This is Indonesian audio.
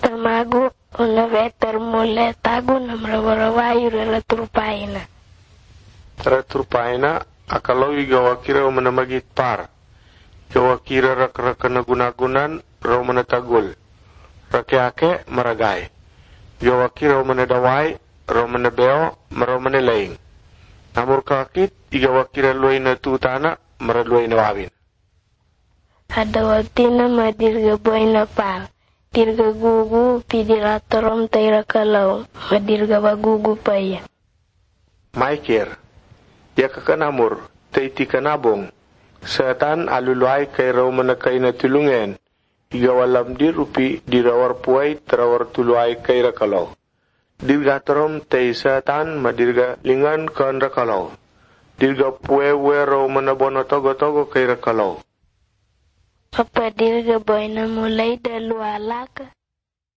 tamagu una veter mule tagu namrawarawayu ratrupaina. Ratrupaina akalaw igawakira o manamagit par. Igawakira rak na gunagunan raw manatagul. Rakyake maragay. Igawakira o manadaway raw manabeo maraw manilaing. Namur kakit igawakira luay na tutana maraluay na wawin. Adawatina madirga boy na pal. Dirga gugu pidilatorom taira kalau. Madirga bagugu paya. Maikir. Ya kakanamur. Taiti kanabong. Setan aluluay kay raw manakay na tulungen. Igawalam di rupi dirawar puay terawar tuluay kay rakalaw. Dirga torom tay setan madirga lingan kan rakalaw. Dirga puwe raw manabono togo kay rakalaw. Apa dirga boy na mulai dalualaka.